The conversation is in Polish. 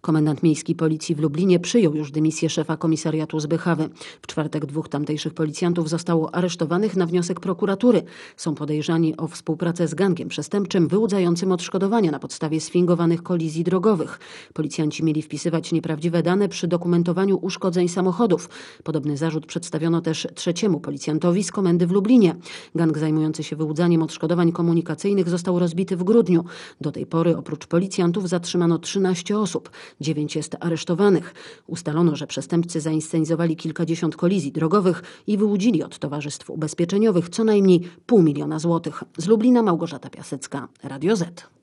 Komendant miejski policji w Lublinie przyjął już dymisję szefa komisariatu z Bychawy. W czwartek 2 tamtejszych policjantów zostało aresztowanych na wniosek prokuratury. Są podejrzani o współpracę z gangiem przestępczym wyłudzającym odszkodowania na podstawie sfingowanych kolizji drogowych. Policjanci mieli wpisywać nieprawdziwe dane przy dokumentowaniu uszkodzeń samochodów. Podobny zarzut przedstawiono też trzeciemu policjantowi z komendy w Lublinie. Gang zajmujący się wyłudzaniem odszkodowań komunikacyjnych został rozbity w grudniu. Do tej pory oprócz policjantów zatrzymano 13 osób. 9 jest aresztowanych. Ustalono, że przestępcy zainscenizowali kilkadziesiąt kolizji drogowych i wyłudzili od towarzystw ubezpieczeniowych co najmniej 500 000 złotych. Z Lublina Małgorzata Piasecka, Radio Z.